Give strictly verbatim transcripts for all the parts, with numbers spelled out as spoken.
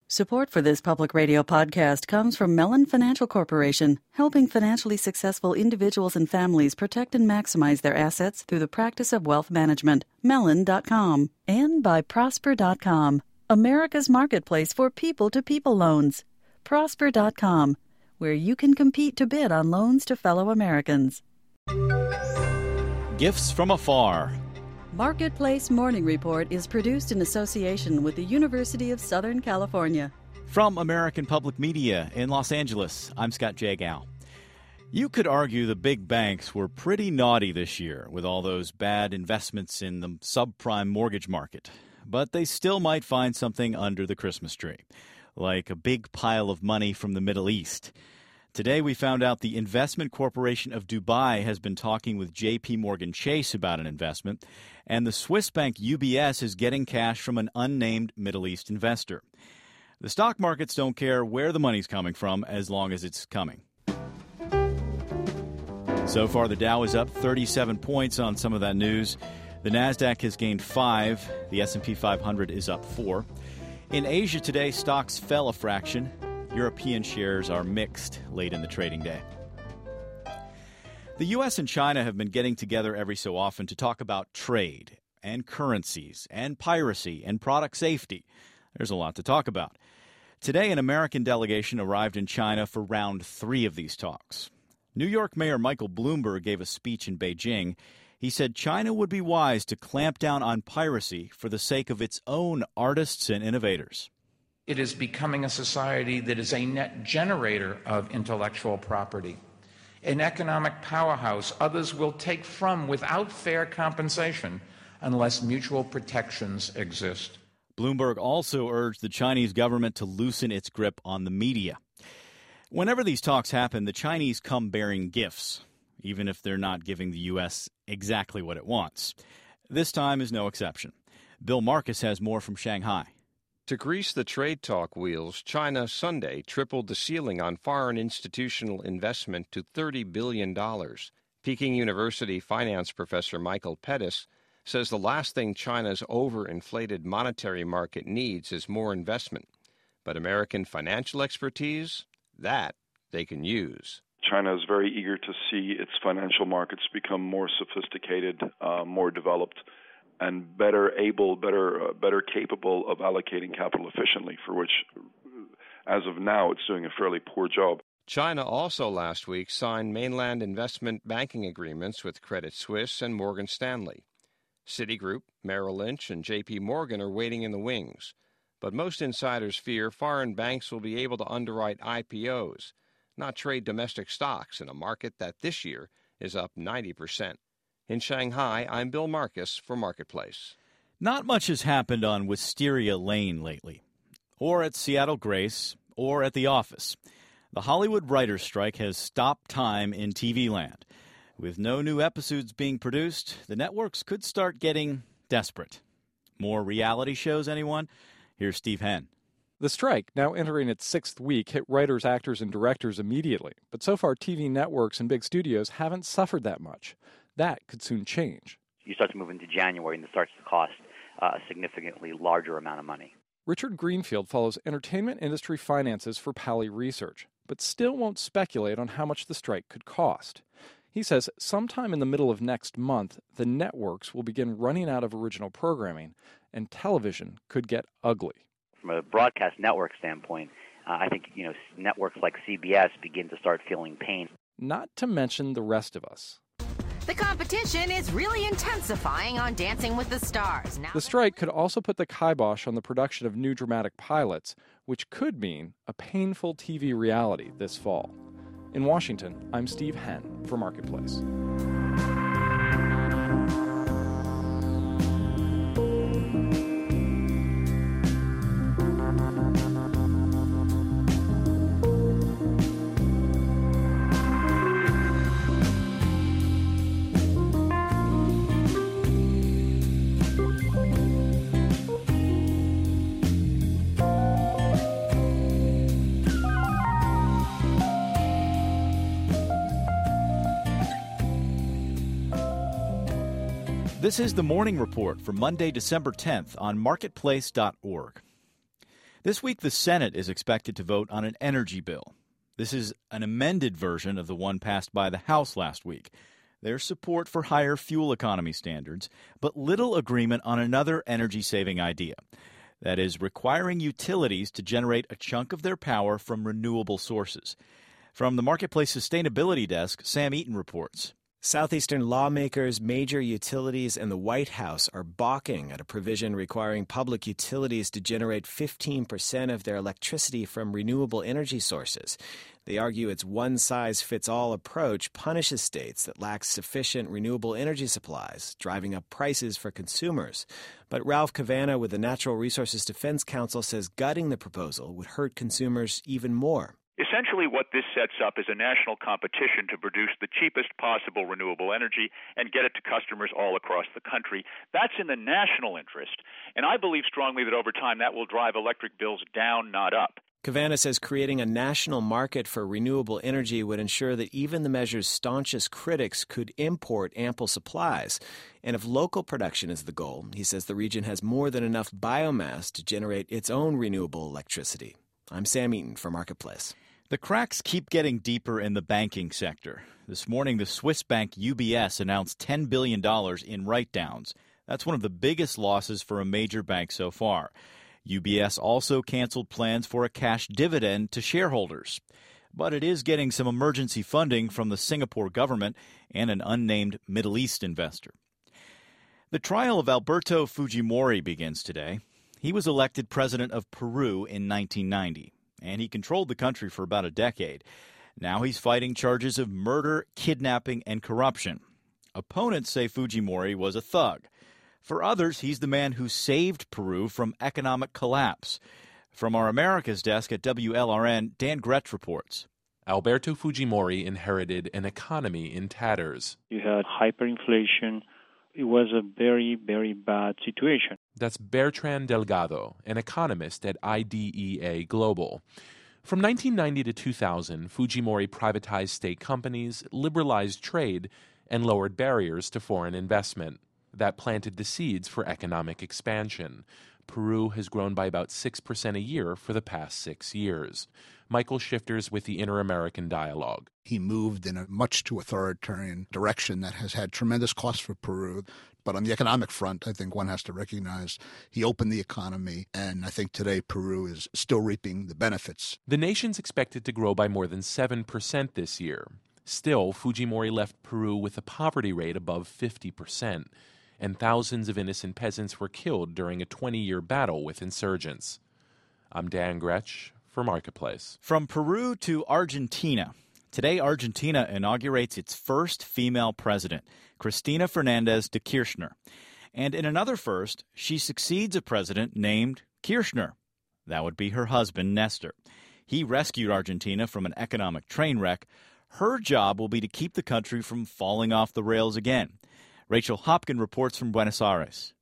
Support for this public radio podcast comes from Mellon Financial Corporation, helping financially successful individuals and families protect and maximize their assets through the practice of wealth management. Mellon dot com. And by Prosper dot com, America's marketplace for people-to-people loans. Prosper dot com, where you can compete to bid on loans to fellow Americans. Gifts from afar. Marketplace Morning Report is produced in association with the University of Southern California. From American Public Media in Los Angeles, I'm Scott Jagow. You could argue the big banks were pretty naughty this year with all those bad investments in the subprime mortgage market. But they still might find something under the Christmas tree, like a big pile of money from the Middle East. Today we found out the Investment Corporation of Dubai has been talking with J P Morgan Chase about an investment, and the Swiss bank U B S is getting cash from an unnamed Middle East investor. The stock markets don't care where the money's coming from as long as it's coming. So far, the Dow is up thirty-seven points on some of that news. The Nasdaq has gained five. The S and P five hundred is up four. In Asia today, stocks fell a fraction. European shares are mixed late in the trading day. The U S and China have been getting together every so often to talk about trade and currencies and piracy and product safety. There's a lot to talk about. Today, an American delegation arrived in China for round three of these talks. New York Mayor Michael Bloomberg gave a speech in Beijing. He said China would be wise to clamp down on piracy for the sake of its own artists and innovators. It is becoming a society that is a net generator of intellectual property, an economic powerhouse others will take from without fair compensation unless mutual protections exist. Bloomberg also urged the Chinese government to loosen its grip on the media. Whenever these talks happen, the Chinese come bearing gifts, even if they're not giving the U S exactly what it wants. This time is no exception. Bill Marcus has more from Shanghai. To grease the trade talk wheels, China Sunday tripled the ceiling on foreign institutional investment to thirty billion dollars. Peking University finance professor Michael Pettis says the last thing China's overinflated monetary market needs is more investment. But American financial expertise, that they can use. China is very eager to see its financial markets become more sophisticated, uh, more developed, and better able, better, uh, better capable of allocating capital efficiently, for which, as of now, it's doing a fairly poor job. China also last week signed mainland investment banking agreements with Credit Suisse and Morgan Stanley. Citigroup, Merrill Lynch, and J P Morgan are waiting in the wings. But most insiders fear foreign banks will be able to underwrite I P Os, not trade domestic stocks in a market that this year is up ninety percent. In Shanghai, I'm Bill Marcus for Marketplace. Not much has happened on Wisteria Lane lately, or at Seattle Grace, or at the office. The Hollywood writers' strike has stopped time in T V land. With no new episodes being produced, the networks could start getting desperate. More reality shows, anyone? Here's Steve Henn. The strike, now entering its sixth week, hit writers, actors, and directors immediately. But so far, T V networks and big studios haven't suffered that much. That could soon change. You start to move into January, and it starts to cost uh, a significantly larger amount of money. Richard Greenfield follows entertainment industry finances for Pally Research, but still won't speculate on how much the strike could cost. He says sometime in the middle of next month, the networks will begin running out of original programming, and television could get ugly. From a broadcast network standpoint, uh, I think you know networks like C B S begin to start feeling pain. Not to mention the rest of us. The competition is really intensifying on Dancing with the Stars. Now the strike could also put the kibosh on the production of new dramatic pilots, which could mean a painful T V reality this fall. In Washington, I'm Steve Henn for Marketplace. This is the Morning Report for Monday, December tenth on marketplace dot org. This week, the Senate is expected to vote on an energy bill. This is an amended version of the one passed by the House last week. There's support for higher fuel economy standards, but little agreement on another energy-saving idea. That is, requiring utilities to generate a chunk of their power from renewable sources. From the Marketplace Sustainability Desk, Sam Eaton reports. Southeastern lawmakers, major utilities, and the White House are balking at a provision requiring public utilities to generate fifteen percent of their electricity from renewable energy sources. They argue its one-size-fits-all approach punishes states that lack sufficient renewable energy supplies, driving up prices for consumers. But Ralph Cavanna with the Natural Resources Defense Council says gutting the proposal would hurt consumers even more. Essentially, what this sets up is a national competition to produce the cheapest possible renewable energy and get it to customers all across the country. That's in the national interest, and I believe strongly that over time that will drive electric bills down, not up. Cavanna says creating a national market for renewable energy would ensure that even the measure's staunchest critics could import ample supplies. And if local production is the goal, he says the region has more than enough biomass to generate its own renewable electricity. I'm Sam Eaton for Marketplace. The cracks keep getting deeper in the banking sector. This morning, the Swiss bank U B S announced ten billion dollars in write-downs. That's one of the biggest losses for a major bank so far. U B S also canceled plans for a cash dividend to shareholders. But it is getting some emergency funding from the Singapore government and an unnamed Middle East investor. The trial of Alberto Fujimori begins today. He was elected president of Peru in nineteen ninety. And he controlled the country for about a decade. Now he's fighting charges of murder, kidnapping, and corruption. Opponents say Fujimori was a thug. For others, he's the man who saved Peru from economic collapse. From our Americas desk at W L R N, Dan Gretsch reports. Alberto Fujimori inherited an economy in tatters. You had hyperinflation. It was a very, very bad situation. That's Bertrand Delgado, an economist at I D E A Global. From nineteen ninety to two thousand, Fujimori privatized state companies, liberalized trade, and lowered barriers to foreign investment. That planted the seeds for economic expansion. Peru has grown by about six percent a year for the past six years. Michael Shifters with the Inter-American Dialogue. He moved in a much too authoritarian direction that has had tremendous costs for Peru. But on the economic front, I think one has to recognize he opened the economy, and I think today Peru is still reaping the benefits. The nation's expected to grow by more than seven percent this year. Still, Fujimori left Peru with a poverty rate above fifty percent, and thousands of innocent peasants were killed during a twenty-year battle with insurgents. I'm Dan Gretsch for Marketplace. From Peru to Argentina. Today, Argentina inaugurates its first female president, Cristina Fernández de Kirchner. And in another first, she succeeds a president named Kirchner. That would be her husband, Nestor. He rescued Argentina from an economic train wreck. Her job will be to keep the country from falling off the rails again. Rachel Hopkin reports from Buenos Aires.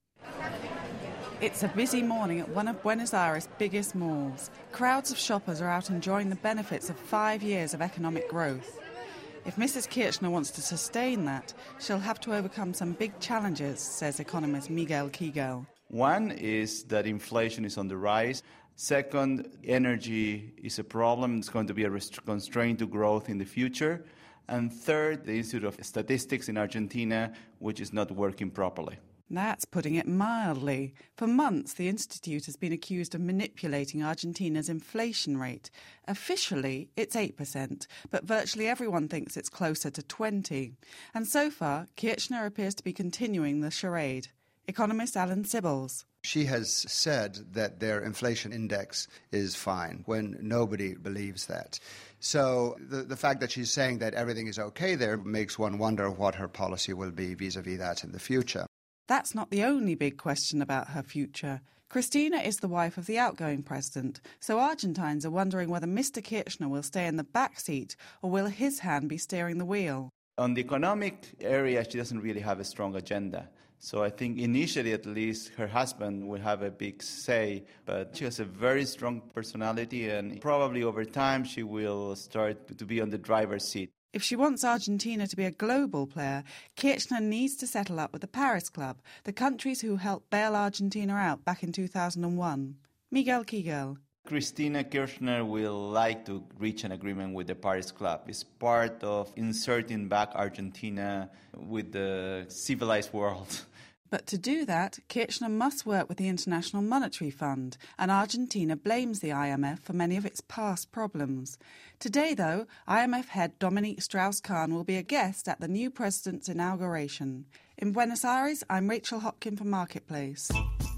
It's a busy morning at one of Buenos Aires' biggest malls. Crowds of shoppers are out enjoying the benefits of five years of economic growth. If Missus Kirchner wants to sustain that, she'll have to overcome some big challenges, says economist Miguel Kigel. One is that inflation is on the rise. Second, energy is a problem. It's going to be a rest- constraint to growth in the future. And third, the Institute of Statistics in Argentina, which is not working properly. That's putting it mildly. For months, the Institute has been accused of manipulating Argentina's inflation rate. Officially, it's eight percent, but virtually everyone thinks it's closer to twenty. And so far, Kirchner appears to be continuing the charade. Economist Alan Sibbles. She has said that their inflation index is fine when nobody believes that. So the, the fact that she's saying that everything is okay there makes one wonder what her policy will be vis-a-vis that in the future. That's not the only big question about her future. Cristina is the wife of the outgoing president, so Argentines are wondering whether Mister Kirchner will stay in the back seat or will his hand be steering the wheel. On the economic area, she doesn't really have a strong agenda. So I think initially, at least, her husband will have a big say, but she has a very strong personality, and probably over time she will start to be on the driver's seat. If she wants Argentina to be a global player, Kirchner needs to settle up with the Paris Club, the countries who helped bail Argentina out back in two thousand one. Miguel Kigel. Cristina Kirchner will like to reach an agreement with the Paris Club. It's part of inserting back Argentina with the civilized world. But to do that, Kirchner must work with the International Monetary Fund, and Argentina blames the I M F for many of its past problems. Today, though, I M F head Dominique Strauss-Kahn will be a guest at the new president's inauguration. In Buenos Aires, I'm Rachel Hopkin for Marketplace.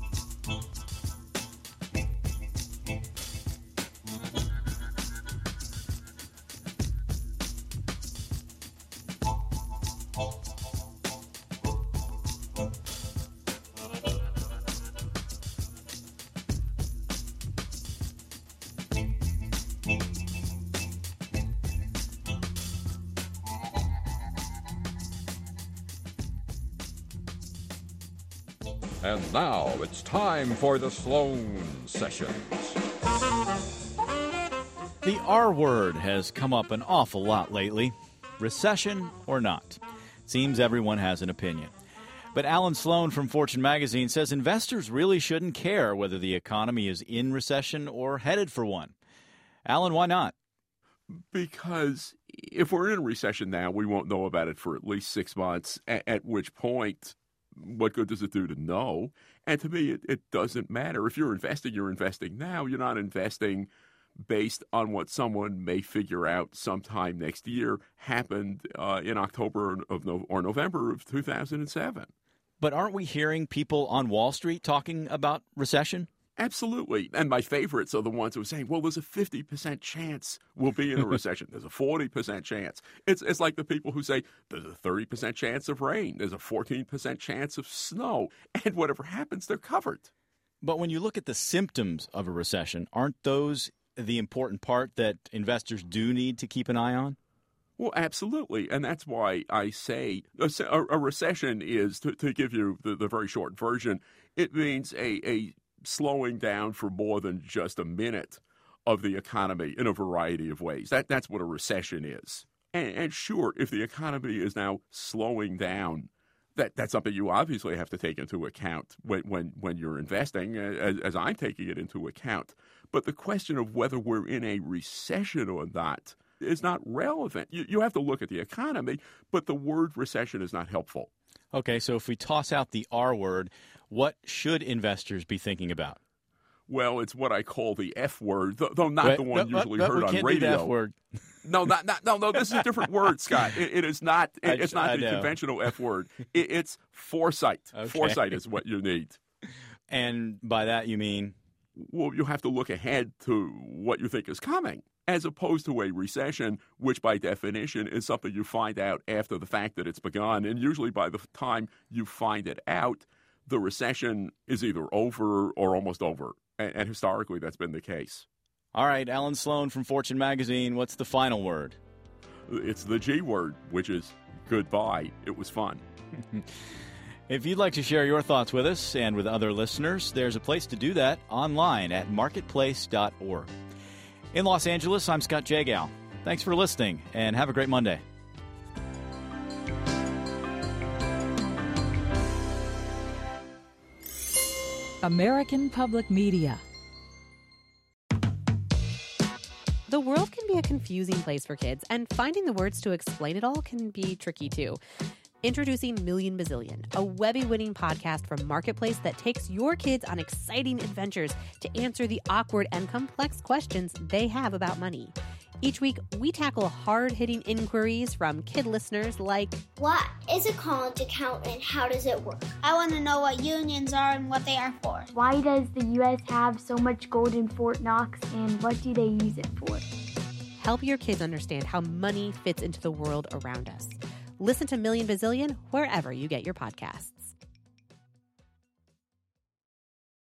And now it's time for the Sloan Sessions. The R word has come up an awful lot lately. Recession or not? Seems everyone has an opinion. But Alan Sloan from Fortune magazine says investors really shouldn't care whether the economy is in recession or headed for one. Alan, why not? Because if we're in a recession now, we won't know about it for at least six months, at, at which point, what good does it do to know? And to me, it, it doesn't matter. If you're investing, you're investing now. You're not investing based on what someone may figure out sometime next year happened uh, in October of no, or November of two thousand seven. But aren't we hearing people on Wall Street talking about recession? Absolutely. And my favorites are the ones who are saying, well, there's a fifty percent chance we'll be in a recession. There's a forty percent chance. It's it's like the people who say there's a thirty percent chance of rain. There's a fourteen percent chance of snow. And whatever happens, they're covered. But when you look at the symptoms of a recession, aren't those the important part that investors do need to keep an eye on? Well, absolutely. And that's why I say a, a recession is, to, to give you the, the very short version, it means a, a slowing down for more than just a minute of the economy in a variety of ways. That That's what a recession is. And, and sure, if the economy is now slowing down, that, that's something you obviously have to take into account when, when, when you're investing, as, as I'm taking it into account. But the question of whether we're in a recession or not is not relevant. You, you have to look at the economy, but the word recession is not helpful. Okay, so if we toss out the R word, what should investors be thinking about? Well, it's what I call the F word, though not but, the one but, usually but, heard we on can't radio. Do the F word. No, not, not, no, no. This is a different word, Scott. It, it is not. It, I, it's not I the know. conventional F word. It, it's foresight. Okay. Foresight is what you need. And by that you mean? Well, you have to look ahead to what you think is coming, as opposed to a recession, which by definition is something you find out after the fact that it's begun. And usually by the time you find it out, the recession is either over or almost over. And, and historically, that's been the case. All right, Alan Sloan from Fortune magazine, what's the final word? It's the G word, which is goodbye. It was fun. If you'd like to share your thoughts with us and with other listeners, there's a place to do that online at marketplace dot org. In Los Angeles, I'm Scott Jagow. Thanks for listening, and have a great Monday. American Public Media. The world can be a confusing place for kids, and finding the words to explain it all can be tricky too. Introducing Million Bazillion, a Webby-winning podcast from Marketplace that takes your kids on exciting adventures to answer the awkward and complex questions they have about money. Each week, we tackle hard-hitting inquiries from kid listeners like, what is a college account and how does it work? I want to know what unions are and what they are for. Why does the U S have so much gold in Fort Knox and what do they use it for? Help your kids understand how money fits into the world around us. Listen to Million Bazillion wherever you get your podcasts.